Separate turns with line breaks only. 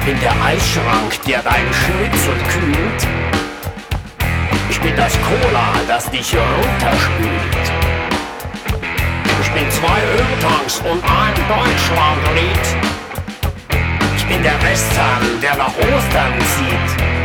bin der Eisschrank, der deinen Schnitzel kühlt. Ich bin das Cola, das dich runterspült. Ich bin 2 Öltanks und ein Deutschlandlied. Ich bin der Western, der nach Ostern zieht.